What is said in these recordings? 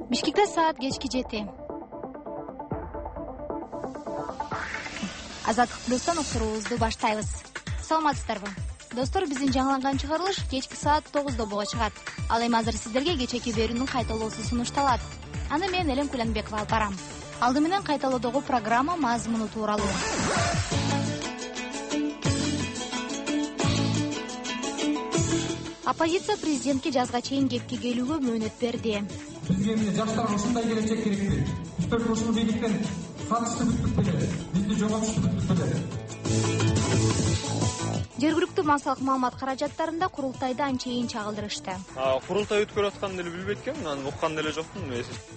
Бишкекте саат кечки 7. Азаттык плюстан уктуруубузду баштайбыз. Саламатсыздарбы? Достор, биздин жаңыланган чыгарылыш кечки саат 9 боло чыгат. Ал эми азыр сиздерге кечеки берүүнүн кайталоосу сунушталат. Аны мен Элем Куленбекова алып барам. Алды менен кайталоодогу программа мазмуну тууралуу. Оппозиция президентке жазга чейин кепке келүүгө мөөнөт берди. Бизге эмне жаштарга ушундай келечек керекпи? Только ушул бийликтен сатышты бүттүп беле, бизди жоготушту бүттүп беле. Жергиликтүү массалык маалымат каражаттарында курултайды анчейин чагылдырышты. Курултай өткөрүп аткан деле билбейт экенмин, аны уккан деле жокмун.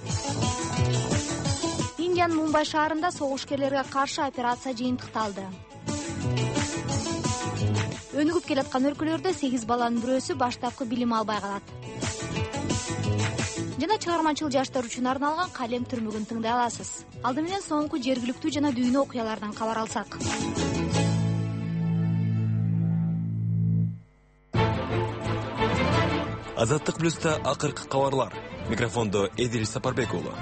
Индиянын Мумбай шаарында согушкерлерге каршы операция жыйынтыкталды. Өнүгүп келаткан өлкөлөрдө 8 баланын бирөөсү баштапкы билим албай калат. Жана чыгармачыл жаштар үчүн арналган калем түрмөгүн тыңдай аласыз. Алды менен соңку жергиликтүү жана дүйнө окуяларынан кабар алсак. Азаттык плюста акыркы кабарлар. Микрофондо Эдил Сапарбек уулу.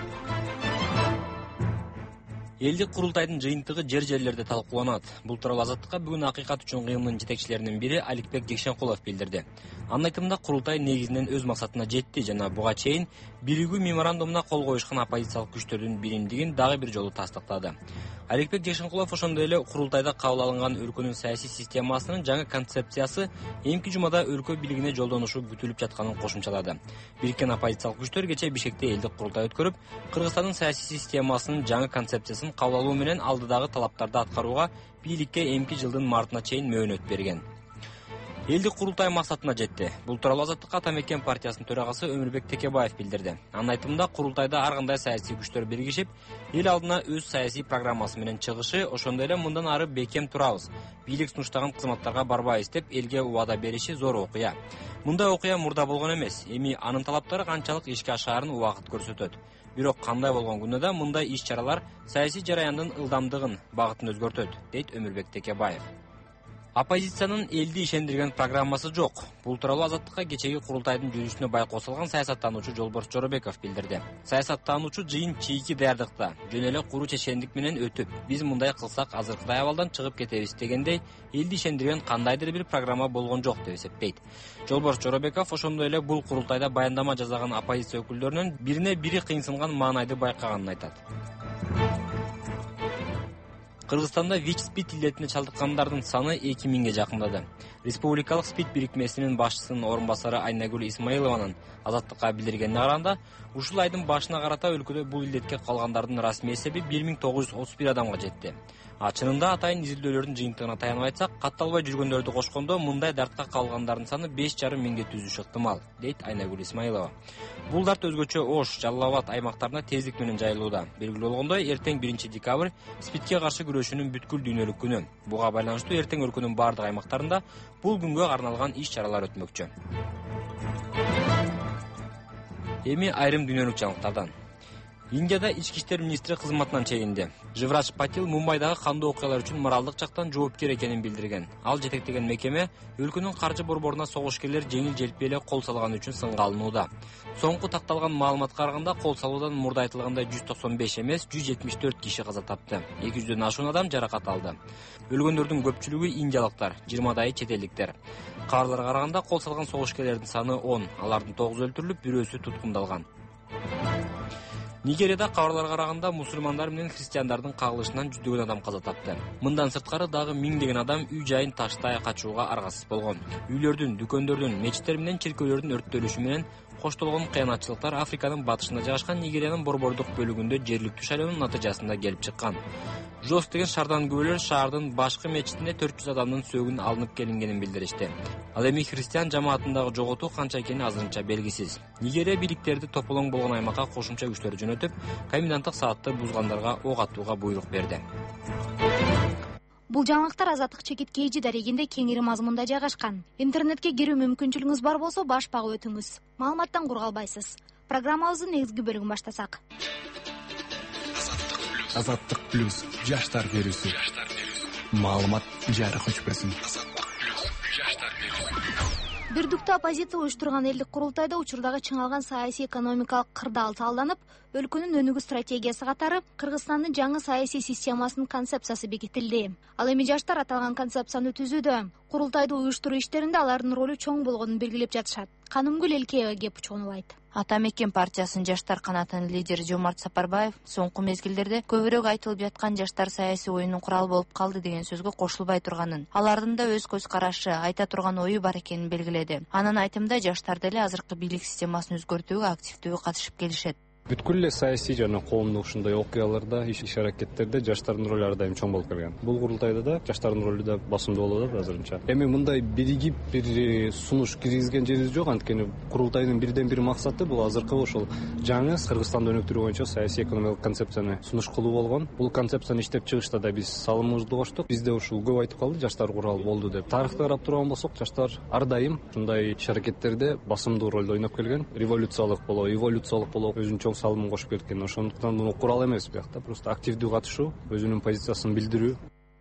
Элдик курултайдын жыйынтыгы жер-жерлерде талкууланат. Бул тууралуу Азаттыкка бүгүн Акыйкат үчүн кыймынын жетекчилеринин бири Аликбек Жекшенкулов билдирди. Анын айтымында курултай негизинен өз максатына жетти жана буга чейин биригүү меморандумуна кол коюшкан оппозициялык күчтөрдүн биримдигин дагы бир жолу тастыктады. Аликбек Жекшенкулов ошондой эле курултайда кабыл алынган өлкөнүн саясий системасынын жаңы концепциясы эмки жумада өлкө бийлигине жолдонушу күтүлүп жатканын кошумчалады. Бириккен оппозициялык күчтөр кече Бишкекте элдик курултай өткөрүп, Кыргызстандын саясий системасынын жаңы концепциясын кабыл алуу менен алдыдагы талаптарды аткарууга бийликке эмки жылдын мартына чейин мөөнөт берген. Элдик курултай максатына жетти. Бул тууралуу Азаттыкка Ата Мекен партиясынын төрагасы Өмүрбек Текебаев билдирди. Анын айтымында курултайда ар кандай саясий күчтөр биригишип, эл алдына өз саясий программасы менен чыгышы, ошондой эле мындан ары бекем турабыз, бийлик сунуштаган кызматтарга барбайбыз деп элге убада бериши зор окуя. Мындай окуя мурда болгон эмес. Эми анын талаптары канчалык ишке ашаарын убакыт көрсөтөт. Бирок кандай болгон күндө да мындай иш-чаралар саясий жараяндын ылдамдыгын, багытын өзгөртөт, дейт Өмүрбек Текебаев. Оппозициянын элди ишендирген программасы жок. Бул тууралуу Азаттыкка кечеги курултайдын жүрүшүнө байкоо салган саясаттануучу Жолборс Жоробеков билдирди. Саясаттануучу жыйын чийки даярдыкта, жөн эле куру чечендик менен өтүп, биз мындай кылсак азыркыдай абалдан чыгып кетебиз дегендей, элди ишендирген кандайдыр бир программа болгон жок деп эсептейт. Жолборс Жоробеков ошондой эле бул курултайда баяндама жасаган оппозиция өкүлдөрүнүн бирине бири кыйынсынган маанайды байкаганын айтат. Кыргызстанда ВИЧ-СПИД илетине чалдыккандардын саны 2000ге жакындады. Республикалык СПИД бирикмесинин башчысынын орун басары Айнагүл Исмаилованын Азаттыкка билдиргенине караганда, ушул айдын башына карата өлкөдө бул илетке калгандардын расмий эсеби 1931 адамга жетти. Чынында атайын изилдөөлөрдүн жыйынтыгына таянып айтсак, катталбай жүргөндөрдү кошкондо мындай дартка калгандардын саны 5,5 миңге түзүшү ыктымал, дейт Айнагүл Исмаилова. Бул дарт өзгөчө Ош, Жалал Абад аймактарына тездик менен жайылууда. Белгилүү болгондой, эртең 1 декабрь СПИДке каршы күрөшүүнүн бүткүл дүйнөлүк күнү. Буга байланыштуу эртең өлкөнүн бардык аймактарында бул күнгө арналган иш-чаралар өтмөкчү. Эми айрым дүйнөлүк жаңылыктардан. Индияда ички иштер министри кызматынан чегинди. Живрач Патил Мумбайдагы кандуу окуялар үчүн моралдык жактан жоопкер экенин билдирген. Ал жетектеген мекеме өлкөнүн каржы борборуна согушкерлер жеңил желпи эле кол салганы үчүн сынга алынууда. Соңку такталган маалыматка караганда кол салуудан мурда айтылгандай 195 эмес 174 киши каза тапты. 200дөн ашуун адам жаракат алды. Өлгөндөрдүн көпчүлүгү индиялыктар, 20дайы чет элдиктер. Кабарларга караганда кол салган согушкерлердин саны 10, алардын 9 өлтүрүлүп, бирөөсү туткундалган. Нигерияда кабарларга караганда мусулмандар менен христиандардын кагылышынан 100дөгөн адам каза тапты. Мындан сырткары дагы 1000деген адам үй жайын таштай качууга аргасыз болгон. Үйлөрдүн, дүкөндөрдүн, мечиттер менен чиркөөлөрдүн өрттөлүшү менен коштолгон кыянатчылыктар Африканын батышында жайгашкан Нигериянын борбордук бөлүгүндө жергиликтүү шайлоонун натыйжасында келип чыккан. Жос деген шардан күбөлөр шаардын башкы мечитине 400 адамдын сөөгүн алынып келингенин билдиришти. Ал эми христиан жамаатындагы жоготуу канча экени азырынча белгисиз. Нигерия бийликтерди тополоң болгон аймакка кошумча күчтөр жөнөтүп, коменданттык саатты бузгандарга ок атууга буйрук берди. Бул жаңылыктар Азаттык чекит KG дарегинде кеңири мазмунда жайгашкан. Интернетке кирүү мүмкүнчүлүгүңүз бар болсо баш багып өтүңүз. Маалыматтан кургалбайсыз. Программабыздын негизги бөлүгүн баштасак. Азаттык плюс жаштар берүүсү. Маалымат жарык өчпөсүн. Бирдиктүү оппозиция уюштурган элдик курултайда учурдагы чыңалган саясий экономикалык кырдаал талданып, өлкөнүн өнүгүү стратегиясы катары Кыргызстандын жаңы саясий системасынын концепциясы бекитилди. Ал эми жаштар аталган концепцияны түзүүдө. Курултайды уюштуруу иштеринде алардын ролу чоң болгонун белгилеп жатышат. Канымгүл Элкеева кеп чогулайт. Ата мекен партиясынын жаштар канатынын лидери Жомарт Сапарбаев соңку мезгилдерде көбүрөөк айтылып жаткан жаштар саясий оюнун куралы болуп калды деген сөзгө кошулбай турганын, алардын да өз көз карашы, айта турган ою бар экенин белгиледи. Анын айтымында жаштар деле азыркы бийлик системасын өзгөртүүгө активдүү катышып келишет. Бүткүл эле саясий жана коомдук ушундай окуяларда, иш-аракеттерде жаштардын ролу ар дайым чоң болуп келген. Бул курултайда да жаштардын ролу да басымдуу болуп атат азырынча. Эми мындай биригип бир сунуш киргизген жерибиз жок, анткени курултайдын бирден бир максаты бул азыркы ошол жаңы Кыргызстанды өнүктүрүү боюнча саясий экономикалык концепцияны сунуш кылуу болгон. Бул концепцияны иштеп чыгышта да биз салымыбызды коштук. Бизде ушул көп айтып калды жаштар куралы болду деп. Тарыхты карап турган болсок, жаштар ар дайым ушундай иш-аракеттерде басымдуу ролду ойноп келген. Революциялык болобу, эволюциялык болобу өзүнүн чоң салымын кошуп келген. Ошондуктан муну курал эмес биякта, просто активдүү катышуу, өзүнүн позициясын билдирүү.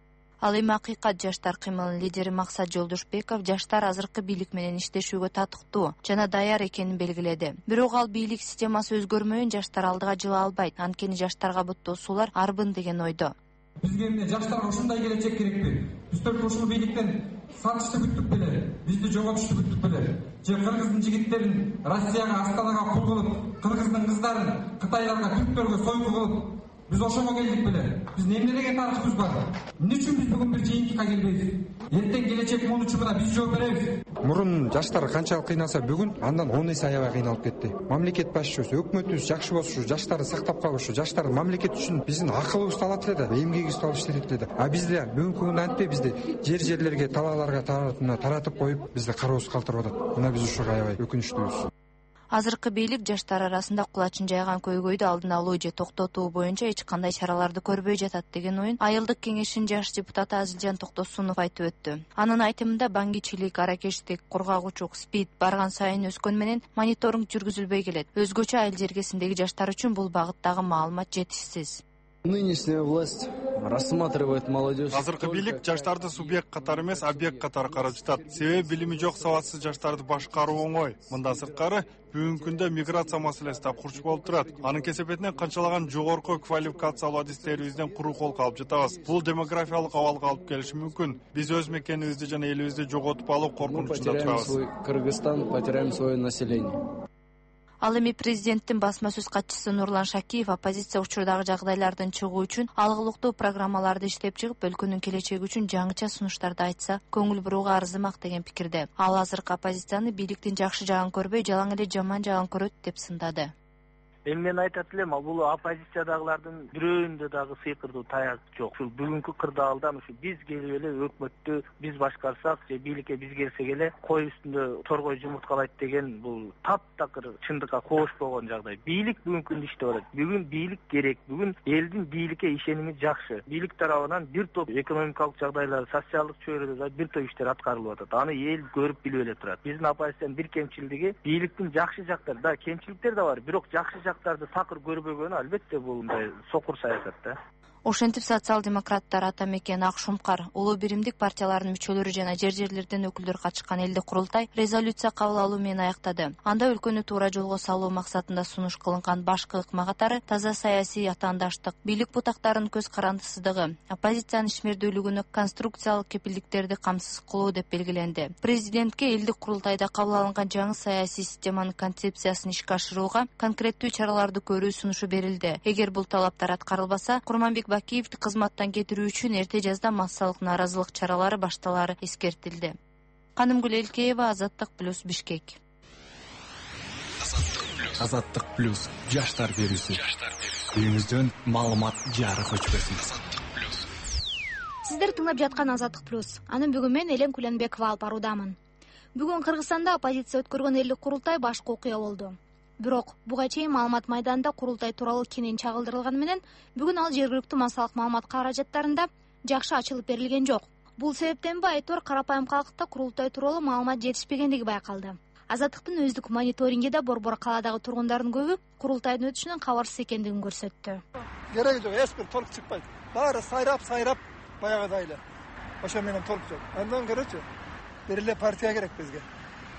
Ал эми акыйкат жаштар кыймылынын лидери Максат Жолдошбеков жаштар азыркы бийлик менен иштешүүгө татыктуу жана даяр экенин белгиледи. Бирок ал бийлик системасы өзгөрмөйүн жаштар алдыга жыла албайт, анткени жаштарга буттоосуулар арбын деген ойдо. Бизге эмне жаштарга ушундай келечек керекпи? Биз только ушул бийликтен сатышты бүттүк беле, бизди жоготушту бүттүк беле. Же Кыргыздын жигиттерин Россияга, Астанага кул кылып, Кыргыздын кыздарын Кытайларга, түрктөргө сойку кылып, биз ошого келдик беле. Биз эмне деген тарыхыбыз бар? Эмне үчүн биз бүгүн бир жыйынтыкка келбейбиз? Эртең келечек муунчуна биз жооп беребиз. Мурун жаштар канчалык кыйналса, бүгүн андан 10 эсе аябай кыйналып кетти. Мамлекет башчыбыз, өкмөтүбүз жакшы болушу, жаштарды сактап калышы, жаштар мамлекет үчүн биздин акылыбызды алат эле да, эмгегибизди алып иштетет эле да. А бизде бүгүнкү күндө антпей бизди жерлерге, талааларга таратып коюп, бизди кароосуз калтырып атат. Мына биз ушуга аябай өкүнүчтүүбүз. Азыркы бийлик жаштар арасында кулачын жайган көйгөйдү алдын алуу же токтотуу боюнча эч кандай чараларды көрбөй жатат деген оюн Айылдык кеңештин жаш депутаты Азилжан Токтосунов айтып өттү. Анын айтымында баңгичилик, аракештик, кургагучулук, СПИД барган сайын өскөн менен мониторинг жүргүзүлбөй келет. Өзгөчө айыл жергесиндеги жаштар үчүн бул багыттагы маалымат жетишсиз. Нынешняя власть рассматривает молодежь. Азыркы бийлик жаштарды субъект катары эмес, объект катары карап жатат. Себеби билими жок, сабатсыз жаштарды башкаруу оңой. Мындан сырткары бүгүнкү күндө миграция маселеси да курч болуп турат. Анын кесепетинен канчалаган жогорку квалификациялуу адистерибизден куру кол калып жатабыз. Бул демографиялык абалга алып келиши мүмкүн. Биз өз мекенибизди жана элибизди жоготуп алуу коркунучунда турабыз. Кыргызстан потеряем свое население. Ал эми президенттин басма сөз катчысы Нурлан Шакиев оппозиция учурдагы жагдайлардан чыгуу үчүн алгылыктуу программаларды иштеп чыгып, өлкөнүн келечеги үчүн жаңыча сунуштарды айтса, көңүл бурууга арзымак деген пикирде. Ал азыркы оппозицияны бийликтин жакшы жагын көрбөй, жалаң эле жаман жагын көрөт деп сындады. Эми мен айтат элем, бул оппозициядагылардын бирөөндө дагы сыйкырдуу таяк жок. Ушул бүгүнкү кырдаалдан ушу биз келип эле өкмөттү биз башкарсак же бийликке биз келсек эле кой үстүндө торгой жумурткалайт деген бул таптакыр чындыкка кошпогон жагдай. Бийлик бүгүнкү күндө иштеп атат. Бүгүн бийлик керек. Бүгүн элдин бийликке ишеними жакшы. Бийлик тарабынан бир топ экономикалык жагдайлар, социалдык чөйрөдө бир топ иштер аткарылып атат. Аны эл көрүп билип эле турат. Биздин оппозициянын бир кемчилдиги бийликтин жакшы жактары, да кемчиликтер да бар, бирок жакшы жактарды такыр көрбөгөнү албетте бул мындай сокур саясат да. Ошентип социал-демократтар, Ата мекен, Ак Шумкар, улуу биримдик партияларынын мүчөлөрү жана жер-жерлерден өкүлдөр катышкан элдик курултай резолюция кабыл алуу менен аяктады. Анда өлкөнү туура жолго салуу максатында сунуш кылынган башкы ыкма катары таза саясий атаандаштык, бийлик бутактарынын көз карандысыздыгы, оппозициянын ишмердүүлүгүнө конструкциялык кепилдиктерди камсыз кылуу деп белгиленди. Президентке элдик курултайда кабыл алынган жаңы саясий системанын концепциясын ишке ашырууга конкреттүү чараларды көрүү сунушу берилди. Эгер бул талаптар аткарылбаса, Курманбек Бакиевди кызматтан кетирүү үчүн эрте жазда массалык нааразылык чаралары башталары эскертилди. Канымгүл Элкеева, Азаттык плюс, Бишкек. Азаттык плюс жаштар берүүсү. Үйүңүздөн маалымат жарык өчпөсүн. Сиздер тыңдап жаткан Азаттык плюс. Анын бүгүн мен Элен Куленбекова алып баруудамын. Бүгүн Кыргызстанда оппозиция өткөргөн элдик курултай башкы окуя болду. Бирок буга чейин маалымат майданында курултай тууралуу кенен чагылдырылганы менен бүгүн ал жергиликтүү массалык маалымат каражаттарында жакшы ачылып берилген жок. Бул себептенби айтор карапайым калкта курултай тууралуу маалымат жетишпегендиги байкалды. Азаттыктын өздүк мониторинги да Борбор калаадагы тургундардын көбү курултайдын өтүшүнөн кабарсыз экендигин көрсөттү. Кереги жок, эч бир толк чыкпайт. Баары сайрап баягыдай эле. Ошо менен толк жок. Андан көрөчү бир эле партия керек бизге.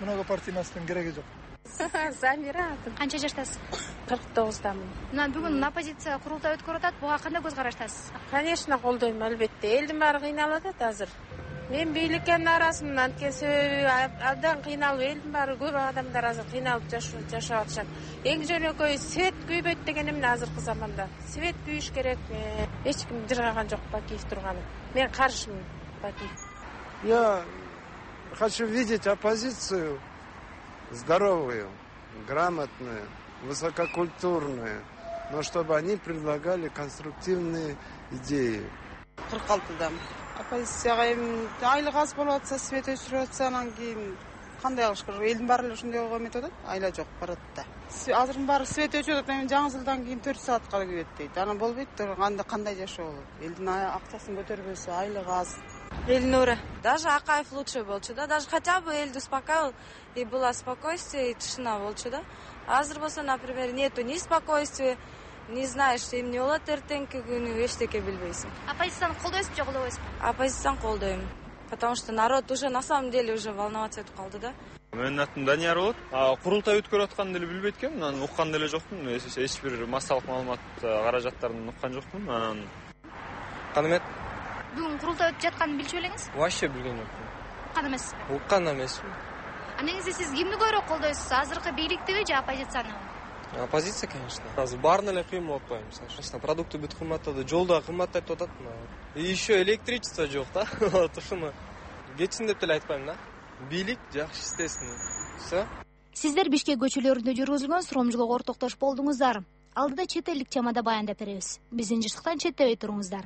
многопартийностун кереги жок. Замира. Канча жаштасыз? 49-дамын. Мына бүгүн оппозиция курултай өткөрүп атат. Буга кандай көз караштасыз? Конечно, колдойм, албетте. Элдин баары кыйналып атат азыр. Мен бийликке нааразымын, анткени себеби абдан кыйналып, элдин баары көп адамдар азыр кыйналып жашап атышат. Эң жөнөкөй свет күйбөйт деген эмне азыркы заманда. Свет күйүш керек. Эч ким жыргаган жок Бакиев турганы. Мен каршымын Бакиев. Я хочу видеть оппозицию здоровую, грамотную, высококультурную, но чтобы они предлагали конструктивные идеи. 46-дамын. Оппозицияга эми айлык аз болуп атса, свет өчүрүп атса, анан кийин кандай кылыш керек? Элдин баары эле ушундай болгон эмет атат, айла жок барат да. Азырдын баары свет өчүрүп атат, эми жаңы жылдан кийин 4 саатка күйөт дейт. Анан болбойт, кандай жашоо болот? Элдин акчасын көтөрбөсө, айлыгы аз. Эльнура. Даже Акаев лучше болчу, да? Даже хотя бы элди успокаивал, и было спокойствие, и тишина болчу, да? Азыр болсо, например, нету ни спокойствия, не знаешь, эмне болот эртеңки күнү, эчтеке билбейсиң. Оппозицияны колдойсузбу же колдобойсузбу? Оппозицияны колдойм. Потому что народ уже на самом деле уже волноваться этип калды, да? Менин атым Данияр болот. Курултай өткөрүп атканын деле билбейт экенмин, анан уккан деле жокмун. Эч бир массалык маалымат каражаттарын уккан жокмун. Анан Канымет? Бүгүн курултай өтүп жатканын билчү белеңиз? Вообще билген жокмун. Уккан эмес. Уккан эмес. Негизи сиз кимди көбүрөөк колдойсуз? Азыркы бийликтиби же оппозицияны? Оппозиция, конечно. Азыр баарына эле кыйын болуп атпайбы? Конечно, продукты бүт кымбаттады, жолда кымбаттап атат. И еще электричество жок да. Вот ушуну кетсин деп деле айтпайм да. Бийлик жакшы иштесин. Все. Сиздер Бишкек көчөлөрүндө жүргүзүлгөн суромжулукка ортоктош болдуңуздар. Алдыда чет элдик чамада баяндап беребиз. Биздин жыртыктан четтебей туруңуздар.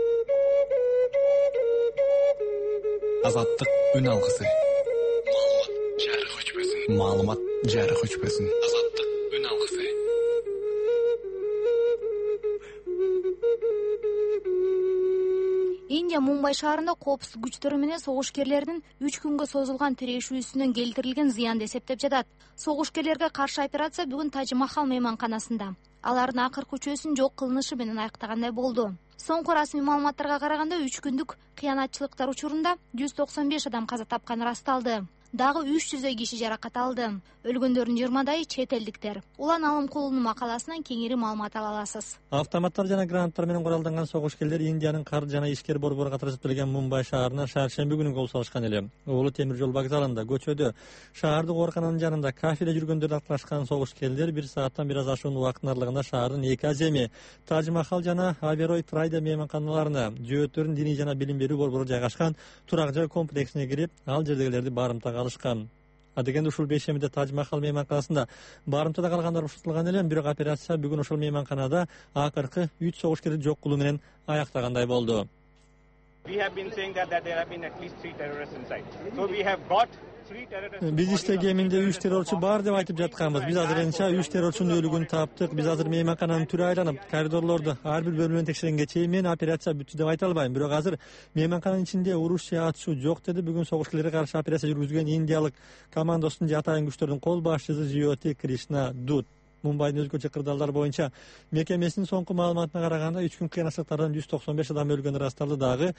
Азаттык үн алгысы. Маалымат жарык өчпөсүн. Азаттык үн алгысы. Индия Мумбай шаарында коопсуздук күчтөрү менен согушкерлердин 3 күнгө созулган тирешүүсүнөн келтирилген зыянды эсептеп жатат. Согушкерлерге каршы операция бүгүн Тажмахал мейманканасында алардын акыркы үчөөсүн жок кылынышы менен аяктагандай болду. Соңку расмий маалыматтарга караганда 3 күндүк кыянатчылыктар учурунда 195 адам каза тапканы ырасталды. Дагы 300 киши жаракат алды. Өлгөндөрдүн 20-дайы чет элдиктер. Улан Алымкулунун макаласынан кеңири маалымат ала аласыз. Автоматтар жана гранаттар менен куралданган согушкерлер Индиянын каржы жана ишкер борбору катышып Мумбай шаарына шаршемби күнү кол салышкан эле. Улуу темир жол вокзалында, көчөдө, шаардык оорукананын жанында кафеде жүргөндөрдү аткылашкан согушкерлер 1 сааттан бир аз ашуун убакыттын аралыгында шаардын 2 аземи Тажмахал жана Аверой Трайда мейманканаларына, жөөттөрүн диний жана билим берүү борбору жайгашкан турак жай комплексине кирип, ал жердегилерди барымтага алышкан. Адегенде ушул бейшемиде Тажмахал мейманканасында барымтада калгандар ушутулган эле, бирок операция бүгүн ушул мейманканада акыркы 3 согушкерди жок кылуу менен аяктагандай болду. We have been saying that there have been at least 3 terrorists inside. So we have got 3 terrorists. Биз иште кеминде 3 террорчу бар деп айтып жатканбыз. Биз азырынча 3 террорчунун өлүгүн таптык. Биз азыр мейманкананын түрү айланып, коридорлорду ар бир бөлмөнү текшеренгече мен операция бүттү деп айта албайм. Бирок азыр мейманкананын ичинде уруш же атышуу жок деди бүгүн согушкерлерге каршы операция жүргүзгөн индиялык командосунун же атайын күчтөрдүн кол башчысы Жиоти Кришна Дуд. Мумбайдын өзгөчө кырдаалдар боюнча мекемесинин соңку маалыматына караганда 3 күн кыянатчылыктардан 195 адам өлгөнү ырасталды, дагы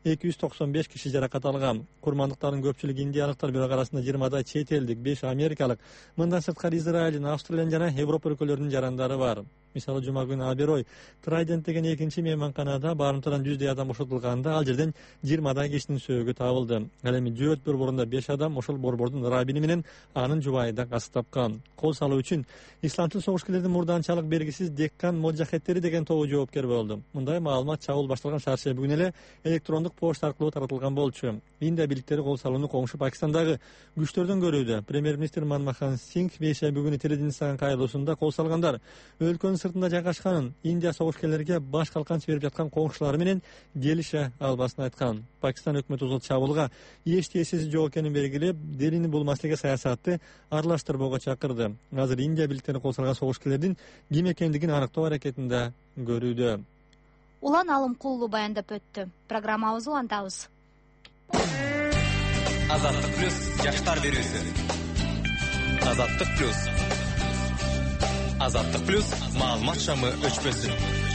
295 киши жаракат алган. Курмандыктардын көпчүлүгү индиялыктар, бирок арасында 20 чет элдик, 5 америкалык, мындан сырткары Израилдин, Австралиянын жана Европа өлкөлөрүнүн жарандары бар. Мисалы жума күнү Аберой Трайдент деген экинчи мейманканада барымтадан 100 адам ушутулганда, ал жерден 20 кишинин сөөгү табылды. Ал эми жөөт борборунда 5 адам ошол борбордун рабини менен анын жубайы да кас тапкан. Кол салуу үчүн исламчыл согушкерлердин мурданчалык бергисиз Деккан моджахеттери деген тобу жоопкер болду. Мындай маалымат чабуул башталган шаршемби күнү эле электрондук почта аркылуу таратылган болчу. Индия бийликтери кол салууну коңшу Пакистандагы күчтөрдөн көрүүдө. Премьер-министр Манмохан Сингх бейшемби күнү теледидениянын кайрылуусунда кол салгандар өлкөнүн сыртында жайгашкан Индия согушкерлерге баш калканчы берип жаткан коңшулары менен келише албасын айткан. Пакистан өкмөтү ушул чабуулга эч тиесеси жок экенин белгилеп, Делини бул маселеге саясатты аралаштырбоого чакырды. Азыр Индия бийликтери кол салган согушкерлердин ким экендигин аныктоо аракетинде көрүүдө. Улан Алымкулуу баяндап өттү. Программабызды улантабыз. Азаттык плюс жаштар берүүсү. Азаттык плюс. Азаттык плюс маалымат шамы өчпөсүн.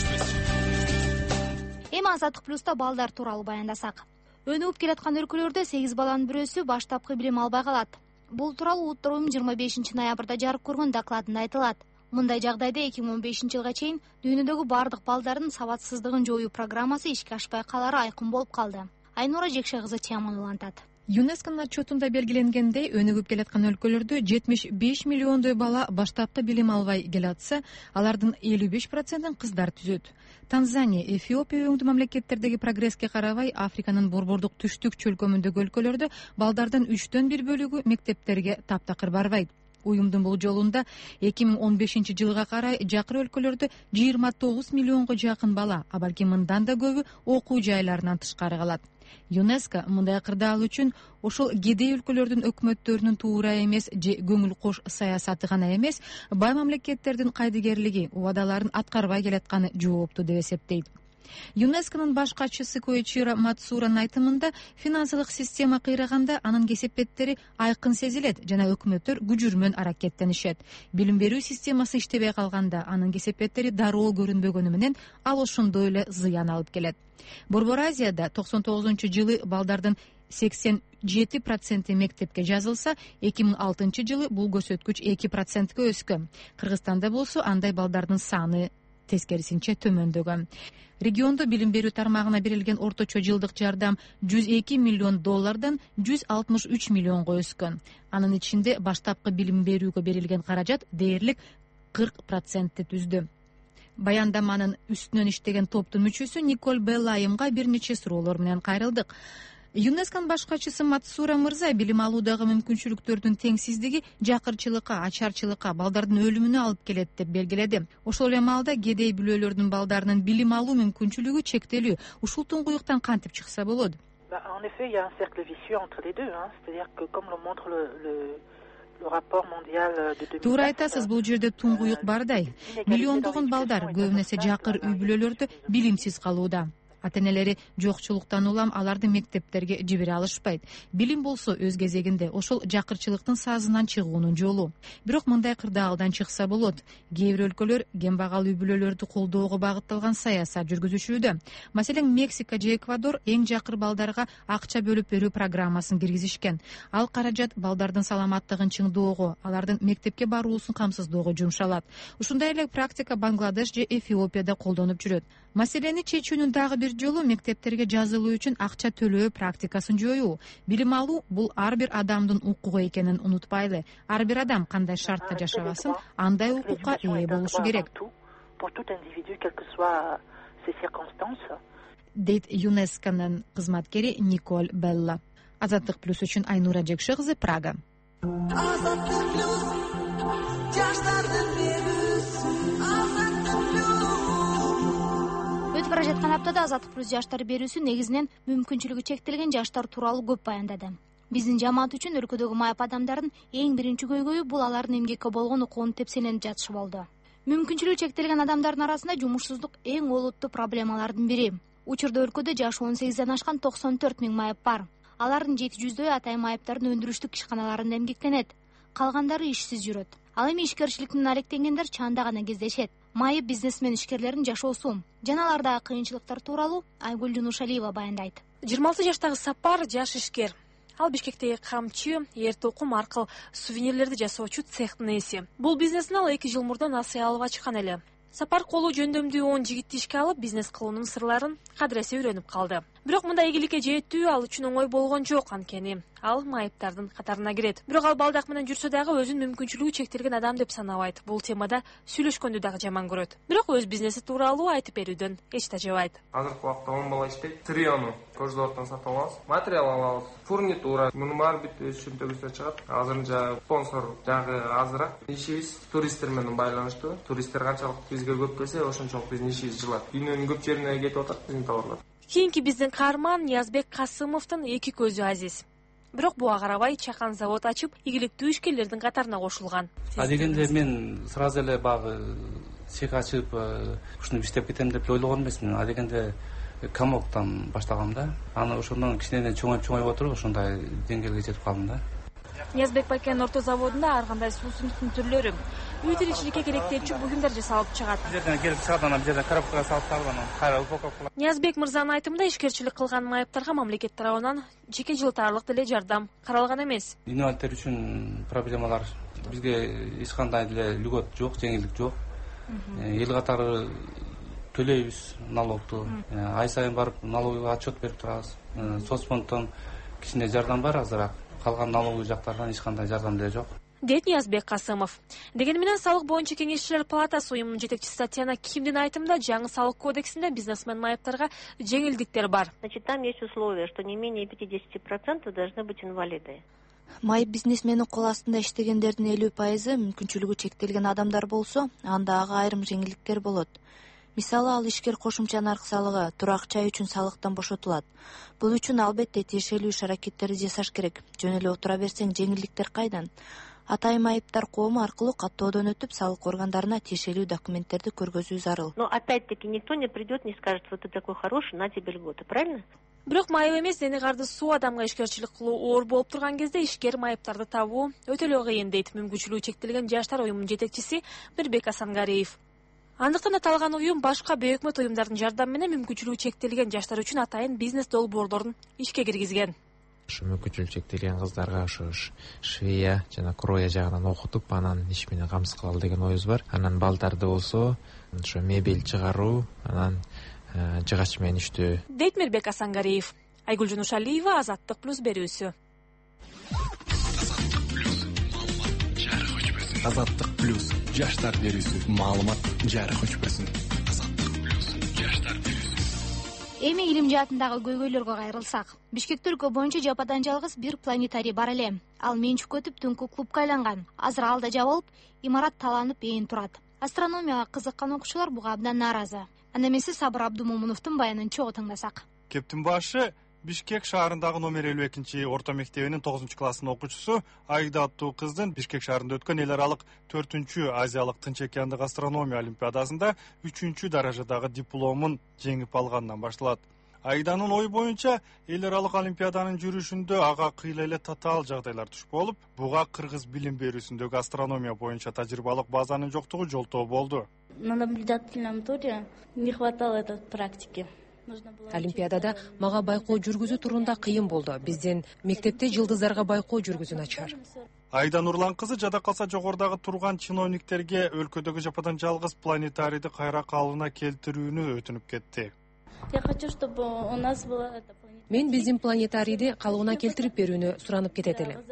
Эми Азаттык плюста балдар тууралуу баяндасак. Өнүгүп келаткан өлкөлөрдө 8 баланын бирөөсү баштапкы билим албай калат. Бул тууралуу Улуттук уюм 25 ноябрда жарык көргөн докладында айтылат. Мындай жагдайда 2015 жылга чейин дүйнөдөгү бардык балдардын сабатсыздыгын жоюу программасы ишке ашпай калары айкын болуп калды. Айнура Жекше кызы Тиаман улантат. ЮНЕСКОнун отчетунда белгиленгендей, өнүгүп келаткан өлкөлөрдө 75 миллиондой бала баштапкы билим албай келатса, алардын 55%-ын кыздар түзөт. Танзания, Эфиопия өңдүү мамлекеттердеги прогресске карабай, Африканын борбордук түштүк чөлкөмүндөгү өлкөлөрдө балдардын 3/4 бөлүгү мектептерге таптакыр барбайт. Уюмдун бул жолунда 2015 жылга карай жакыр өлкөлөрдө 29 миллионго жакын бала, а балким мындан да көбү окуу жайларынан тышкары калат. ЮНЕСКО мындай кырдаал үчүн ошол кедей өлкөлөрдүн өкмөттөрүнүн туура эмес же көңүл кош саясаты гана эмес, бай мамлекеттердин кайдыгерлиги, убадаларын аткарбай келатканы жооптуу деп эсептейт. ЮНЕСКонун баш катчысы Коичиро Мацуранын айтымында, финансылык система кыйраганда анын кесепеттери айкын сезилет жана өкмөттөр күжүрмөн аракеттенишет. Билим берүү системасы иштебей калганда анын кесепеттери дароо көрүнбөгөнү менен ал ошондой эле зыян алып келет. Борбор Азияда 99-жылы балдардын 87% мектепке жазылса, 2006 жылы бул көрсөткүч 2%га өскөн. Кыргызстанда болсо андай балдардын саны тескерисинче төмөндөгөн. Региондо билим берүү тармагына берилген орточо жылдык жардам $102 миллион 163 миллионго өскөн. Анын ичинде баштапкы билим берүүгө берилген каражат дээрлик 40% түздү. Баяндаманын үстүнөн иштеген топтун мүчөсү Николь Белла айымга бир нече суроолор менен кайрылдык. ЮНЕСКонун баш катчысы Мацура мырза билим алуудагы мүмкүнчүлүктөрдүн теңсиздиги жакырчылыкка, ачарчылыкка, балдардын өлүмүнө алып келет деп белгиледи. Ошол эле маалда кедей бүлөлөрдүн балдарынын билим алуу мүмкүнчүлүгү чектелүү. Ушул туңгуюктан кантип чыкса болот? En effet, il y a un cercle vicieux entre les deux, c'est-à-dire que comme le montre le rapport mondial de 2004. Туура айтасыз, бул жерде туңгуюк бардай. Миллиондогон балдар көбүнесе жакыр үй бүлөлөрдө билимсиз калууда. Ата-энелери жокчулуктан улам аларды мектептерге жибере алышпайт. Билим болсо өз кезегинде ошол жакырчылыктын сазынан чыгуунун жолу. Бирок мындай кырдаалдан чыкса болот. Кээ бир өлкөлөр кембагал үй бүлөлөрдү колдоого багытталган саясат жүргүзүшүүдө. Маселен, Мексика же Эквадор эң жакыр балдарга акча бөлүп берүү программасын киргизишкен. Ал каражат балдардын саламаттыгын чыңдоого, алардын мектепке баруусун камсыздоого жумшалат. Ушундай эле практика Бангладеш же Эфиопияда колдонуп жүрөт. Маселени чечүүнүн дагы бир жолу мектептерге жазылуу үчүн акча төлөө практикасын жоюу. Билим алуу бул ар бир адамдын укугу экенин унутпайлы. Ар бир адам кандай шартта жашабасын, андай укукка ээ болушу керек. Дейт ЮНЕСКонун кызматкери Николь Белла. Азаттык плюс үчүн Айнура Жекше кызы, Прага. Өтүп бара жаткан аптада Азаттык плюс жаштар берүүсү негизинен мүмкүнчүлүгү чектелген жаштар тууралуу көп баяндады. Биздин жамаат үчүн өлкөдөгү майып адамдардын эң биринчи көйгөйү бул алардын эмгекке болгон укугун тепселенип жатышы болду. Мүмкүнчүлүгү чектелген адамдардын арасында жумушсуздук эң олуттуу проблемалардын бири. Учурда өлкөдө жашы 18ден ашкан 94 000 майып бар. Алардын 700дөй атайын майыптардын өндүрүштүк ишканаларында эмгектенет. Калгандары ишсиз жүрөт. Ал эми ишкерчиликтен алектенгендер чанда гана кездешет. Майып бизнесмен ишкерлердин жашоосу жана алардагы кыйынчылыктар тууралуу Айгүл Жунушалиева баяндайт. 26 жаштагы Сапар жаш ишкер. Ал Бишкектеги камчы, эр токум аркылуу сувенирлерди жасоочу цехтин ээси. Бул бизнесин ал 2 жыл мурда насыя алып ачкан эле. Сапар колу жөндөмдүү 10 жигитти ишке алып, бизнес кылуунун сырларын кадыресе үйрөнүп калды. Бирок мындай ийгиликке жетүү ал үчүн оңой болгон жок, анткени ал майыптардын катарына кирет. Бирок ал балдак менен жүрсө дагы өзүн мүмкүнчүлүгү чектелген адам деп санабайт. Бул темада сүйлөшкөндү дагы жаман көрөт. Бирок өз бизнеси тууралуу айтып берүүдөн эч тажабайт. Азыркы убакта 10 бала иштейт. Сырьёну кождордон сатып алабыз. Материал алабыз. Фурнитура, мунун баары бүт өз чөнтөгүбүздөн чыгат. Азырынча спонсор жагы азыраак. Ишибиз туристтер менен байланыштуу. Туристтер канчалык бизге көп келсе, ошончолук биздин ишибиз жылат. Дүйнөнүн көп жерине кетип атат биздин товарлар. Кийинки биздин каарман Ниязбек Касымовдун эки көзү азиз. Бирок буга карабай чакан завод ачып, ийгиликтүү ишкерлердин катарына кошулган. Дегенде мен сразу эле багы цех ачып, ушуну иштеп кетем деп ойлогон эмесмин. Дегенде комоктон баштагам да. Аны ошондон кичинеден чоңоюп отуруп ошондой деңгээлге жетип калдым да. Ниязбек Байкен орто заводунда ар кандай суусундуктун түрлөрү, үй тиричиликке керектелчү буюмдар жасалып чыгат. Бул жерден келип чыгат, анан бул жерден коробкага салып тагып анан кайра упаковкалап. Ниязбек мырзанын айтымында ишкерчилик кылган майыптарга мамлекет тарабынан жеке жылтаарлык деле жардам каралган эмес. Инвалидтер үчүн проблемалар бизге эч кандай деле льгот жок, жеңилдик жок. Эл катары төлөйбүз налогду. Ай сайын барып налоговый отчет берип турабыз. Соцфонддон кичине жардам бар азыраак. Калган налоговый жактардан эч кандай жардам деле жок. Дейт Ниязбек Касымов. Дегени менен салык боюнча кеңешчилер палатасы уюмунун жетекчиси Татьяна Кимдин айтымында жаңы салык кодексинде бизнесмен майыптарга жеңилдиктер бар. Значит, там есть условие, что не менее 50% должны быть инвалиды. Майып бизнесменин кол астында иштегендердин 50% мүмкүнчүлүгү чектелген адамдар болсо, анда ага айрым жеңилдиктер болот. Мисалы, ал ишкер кошумча наркы салыгы, турак чай үчүн салыктан бошотулат. Бул үчүн албетте тиешелүү иш-аракеттерди жасаш керек. Жөн эле отура берсең жеңилдиктер кайдан? Атайын майыптар коому аркылуу каттоодон өтүп, салык органдарына тиешелүү документтерди көргөзүү зарыл. Но опять-таки никто не придет, не скажет, вот ты такой хороший, на тебе льготы, правильно? Бирок майып эмес, дени карды суу адамга ишкерчилик кылуу оор болуп турган кезде ишкер майыптарды табуу өтө эле кыйын, дейт мүмкүнчүлүгү чектелген жаштар уюмунун жетекчиси Мирбек Асангариев. Андыктан аталган уюм башка бейөкмөт уюмдардын жардамы менен мүмкүнчүлүгү чектелген жаштар үчүн атайын бизнес долбоорлорун ишке киргизген. Мүмкүнчүлүгү чектелген кыздарга ошо швея жана кроя жагынан окутуп, анан иш менен камсыз кылалы деген оюбуз бар. Анан балдарды болсо ошо мебель чыгаруу, анан жыгач менен иштөө. Дейт Мирбек Асангариев. Айгүл Жунушалиева, Азаттык плюс берүүсү. Азаттык плюс жаштар берүүсү. Маалымат жарык өчпөсүн. Эми илим жаатындагы көйгөйлөргө кайрылсак, Бишкекте өлкө боюнча жападан жалгыз бир планетарий бар эле. Ал менчик өтүп түнкү клубка айланган. Азыр алда жабылып, имарат таланып ээн турат. Астрономияга кызыккан окуучулар буга абдан нааразы. Анда эмесе Сабыр Абдумомуновдун баянын чогуу тыңдасак. Кептин башы Бишкек шаарындагы номер 52 орто мектебинин 9-классынын окуучусу Айда аттуу кыздын Бишкек шаарында өткөн эл аралык 4-азиялык Тынч океандык астрономия олимпиадасында 3-даражадагы дипломун жеңип алгандан башталат. Айданын ою боюнча эл аралык олимпиаданын жүрүшүндө ага кыйла эле татаал жагдайлар туш болуп, буга кыргыз билим берүүсүндөгү астрономия боюнча тажрыйбалык базанын жоктугу жолтоо болду. На наблюдательном туре не хватало этой практики. Олимпиадада мага байкоо жүргүзүү турунда кыйын болду. Биздин мектепте жылдыздарга байкоо жүргүзүү начар. Айда Нурлан кызы жада калса жогорудагы турган чиновниктерге өлкөдөгү жападан жалгыз планетарийди кайра калыбына келтирүүнү өтүнүп кетти. Я хочу, чтобы у нас была эта планетарий. Мен биздин планетарийди калыбына келтирип берүүнү суранып кетет элем.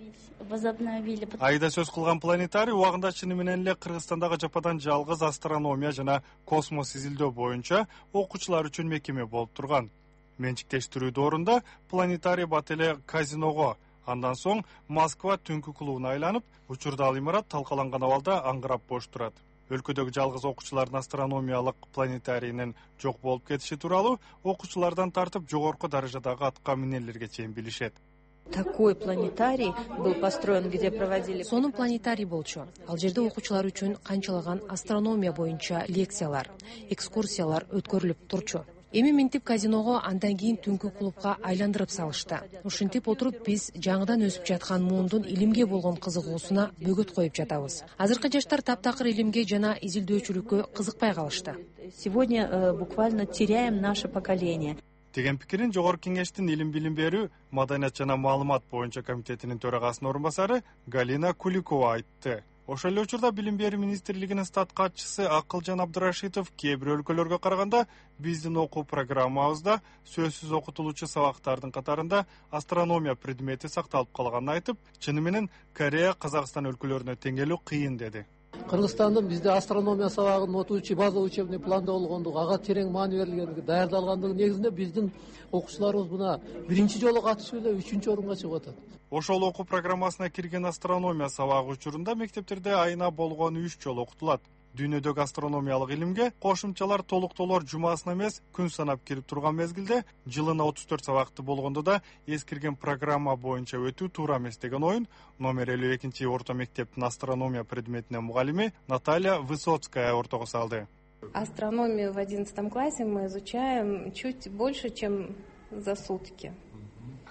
Айда сөз кылган планетарий убагында чыны менен эле Кыргызстандагы жападан жалгыз астрономия жана космос изилдөө боюнча окуучулар үчүн мекеме болуп турган. Менчиктештирүү доорунда планетарий бат эле казиного, андан соң Москва түнкү клубуна айланып, учурда ал имарат талкаланган абалда аңгырап бош турат. Өлкөдөгү жалгыз окуучулардын астрономиялык планетарийинин жок болуп кетиши тууралуу окуучулардан тартып жогорку даражадагы атка минерлерге чейин билишет. Такой планетарий был построен, где проводили... Сонун планетарий болчу. Ал жерде окуучулар үчүн канчалаган астрономия боюнча лекциялар, экскурсиялар өткөрүлүп турчу. Эми минтип казиного, андан кийин түнкү клубка айландырып салышты. Ушинтип отуруп биз жаңыдан өсүп жаткан муундун илимге болгон кызыгуусуна бөгөт коюп жатабыз. Азыркы жаштар таптакыр илимге жана изилдөөчүлүккө кызыкпай калышты. Сегодня буквально теряем наше поколение. Деген пикирин Жогорку Кеңештин илим билим берүү, маданият жана маалымат боюнча комитетинин төрагасынын орун басары Галина Куликова айтты. Ошол эле учурда Билим берүү министрлигинин стат катчысы Акылжан Абдырашитов кээ бир өлкөлөргө караганда биздин окуу программабызда сөзсүз окутулуучу сабактардын катарында астрономия предмети сакталып калганын айтып, чыны менен Корея, Казакстан өлкөлөрүнө теңелүү кыйын деди. Кыргызстандын бизде астрономия сабагынын окуучу база учебный планда болгондугу, ага терең маани берилгендиги, даярдалгандыгы негизинде биздин окуучуларыбыз мына биринчи жолу катышып эле 3-орунга чыгып атат. Ошол окуу программасына кирген астрономия сабагы учурунда мектептерде айына болгону 3 жолу окутулат. Дүйнөдөгү астрономиялык илимге кошумчалар толуктоолор жумасына эмес, күн санап кирип турган мезгилде жылына 34 сабакты болгондо да эскирген программа боюнча өтүү туура эмес деген оюн номер 52 орто мектептин астрономия предметинин мугалими Наталья Высоцкая ортого салды. Астрономию в 11 классе мы изучаем чуть больше, чем за сутки.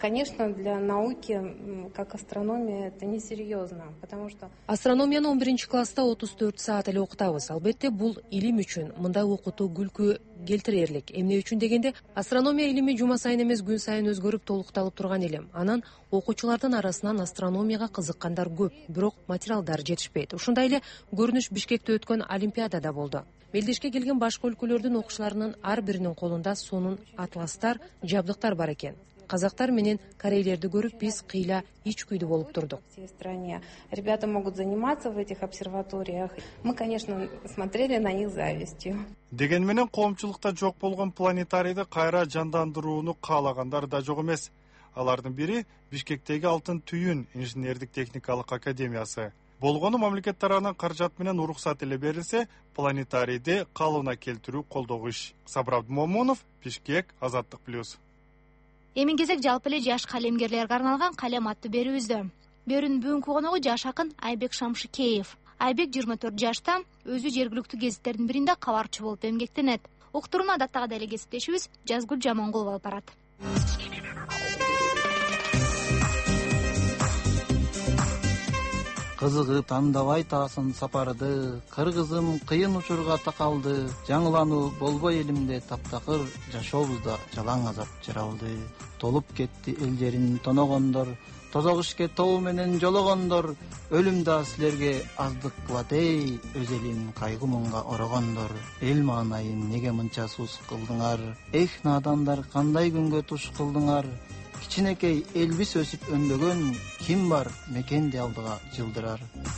Конечно, для науки, как астрономия, это несерьезно, потому что... Астрономияны 11 класста 34 саат эле окутабыз. Албетте бул илим үчүн мындай окутуу күлкү келтирерлик. Эмне үчүн дегенде, астрономия илими жума сайын эмес күн сайын өзгөрүп толукталып турган илим. Анан окуучулардын арасынан астрономияга кызыккандар көп, бирок материалдар жетишпейт. Ушундай эле көрүнүш Бишкекте өткөн Олимпиадада болду. Мелдешке келген башка өлкөлөрдүн окуучуларынын ар биринин колунда сонун атластар, жабдыктар бар экен. Казактар менен корейлерди көрүп биз кыйла ич күйдүү болуп турдук. В всей стране ребята могут заниматься в этих обсерваториях. Мы, конечно, смотрели на них завистью. Деген менен коомчулукта жок болгон планетарийди кайра жандандырууну каалагандар да жок эмес. Алардын бири Бишкектеги Алтын түйүн инженердик техникалык академиясы. Болгону мамлекет тарабынан каражат менен уруксат эле берилсе, планетарийди калыбына келтирүү колдогу иш. Сабыр Абдумомунов, Бишкек, Азаттык плюс. Эми кезек жалпы эле жаш калемгерлерге арналган калем аттуу берүүбүздө. Берүүнүн бүгүнкү коногу жаш акын Айбек Шамшыкеев. Айбек 24 жашта, өзү жергиликтүү гезиттердин биринде кабарчы болуп эмгектенет. Уктурууну адаттагыдай эле кесиптешибиз Жазгүл Жамангулова алып барат. Кызыгы тандабай таасын сапарды, кыргызым кыйын учурга такалды, жаңылануу болбой элимде таптакыр, жашообузда жалаң азап жаралды. Толуп кетти эл жерин тоногондор, тозок ишке тобу менен жологондор, өлүм да силерге аздык кылат эй, өз элин кайгы муңга орогондор. Эл маанайын неге мынча суус кылдыңар, эх надандар кандай күнгө туш кылдыңар. Кичинекей элбис өсүп өндөгөн, ким бар мекенди алдыга жылдырар.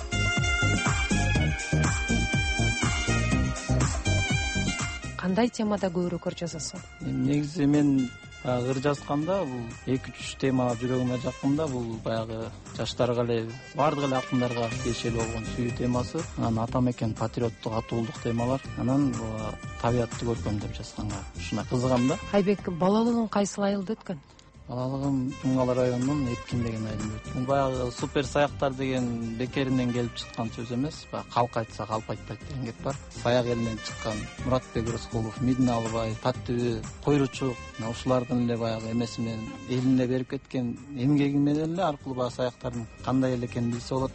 Кандай темада көбүрөөк ыр жазасың? Негизи мен ыр жазганда бул 2-3 тема жүрөгүмө жакын да, бул баягы жаштарга эле, бардык эле акындарга тиешелүү болгон сүйүү темасы, анан ата мекен, патриоттук, атуулдук темалар, анан табиятты көркөмдөп жазганга ушуна кызыгам да. Айбек, балалыгың кайсыл айылда өткөн? Балалыгым Чуңгала районунун Эпкин деген айылында өткөн. Баягы супер саяктар деген бекеринен келип чыккан сөз эмес. Калк айтса калп айтпайт деген кеп бар. Саяк элинен чыккан Муратбек Рыскулов, Мидин Алыбай, Таттүбү, Койручук, ушулардын эле баягы эмеси менен элине берип кеткен эмгеги менен эле аркылуу баягы саяктардын кандай эле экенин билсе болот.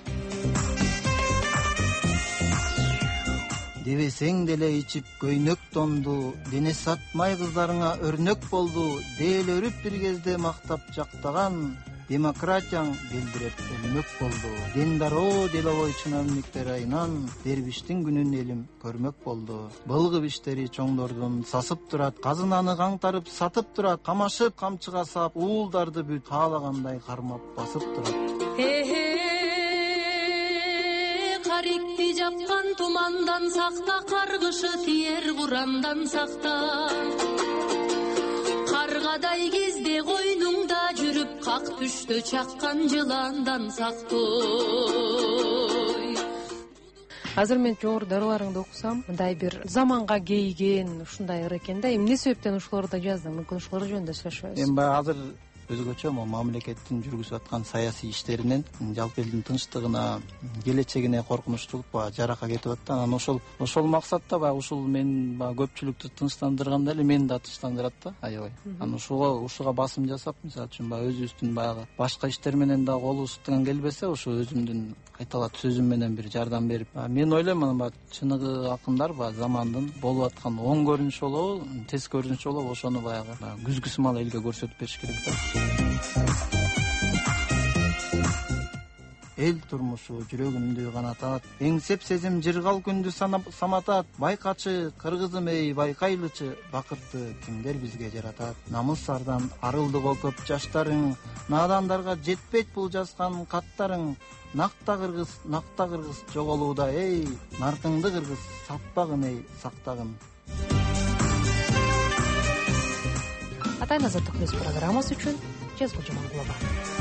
Дебесең деле ичип көйнөк тонду, дене сатмай кыздарыңа өрнөк болду, дел өрүп бир кезде мактап жактаган, демократияң белдиреп өлмөк болду. Дендаро деловой чиновниктер айынан, дербиштин күнүн элим көрмөк болду. Былгы биштери чоңдордун сасып турат, казынаны каңтарып сатып турат, камашып камчыга сап, уулдарды бүт каалагандай кармап басып турат. Карикти жапкан тумандан сакта, каргышы тиер курандан сакта. Каргадай кезде койнуңда жүрүп, как түштө чаккан жыландан сактой. Азыр мен жогору дарыларыңды окусам, мындай бир заманга кейген ушундай ыр экен да. Эмне себептен ушуларды жаздың? Мүмкүн ушулар жөнүндө сүйлөшөбүз. Эми баягы азыр өзгөчө мамлекеттин жүргүзүп аткан саясий иштеринен жалпы элдин тынчтыгына, келечегине коркунучтуулук жарака кетип атат. Анан ошол максатта баягы ушул мен көпчүлүктү тынчтандырганда эле мени да тынчтандырат да, аябай. Анан ушуга басым жасап, мисалы үчүн өзүбүздүн баягы башка иштер менен да колубуз тыган келбесе, ошо өзүмдүн кайталап сөзүм менен бир жардам берип, мен ойлойм, анан чыныгы акындар замандын болуп аткан оң көрүнүшү болобу, тез көрүнүшү болобу, ошону баягы күзгүсүмал элге көрсөтүп бериш керек да. Эл турмушу жүрөгүмдү канатат, эңсеп сезим жыргал күндү саматат. Байкачы кыргызым эй байкайлычы, бакытты кимдер бизге жаратат. Намыс ардан арылды го көп жаштарың, надандарга жетпейт бул жазган каттарың. Накта кыргыз жоголууда эй, наркыңды кыргыз сатпагын эй, сактагын. Атайын Азаттык плюс программасы үчүн Жазгүл Жамангулова.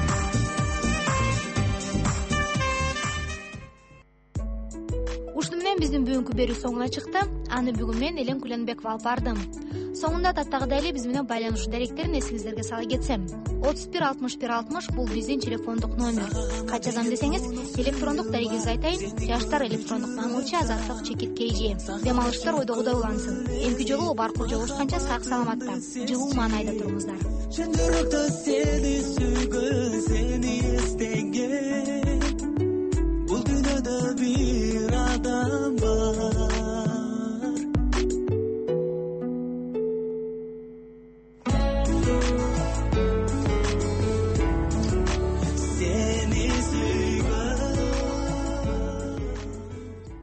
Ушуну менен биздин бүгүнкү берүү соңуна чыкты. Аны бүгүн мен Элен Куленбекова алып бардым. Соңунда таттагыдай эле биз менен байланышуу даректерин эсиңиздерге сала кетсем. 31 61 60 бул биздин телефондук номер. Качадан десеңиз, электрондук дарегибизди айтайын. Жаштар электрондук мамылчы Азаттык ЧК. Дем алыштар ойдогудай улансын. Эмки жолу бар жолугушканча сак саламатта, жылуу маанайда туруңуздар. чын жүрөктө сени сүйгөн, сени эстеген, бул дүйнөдө бир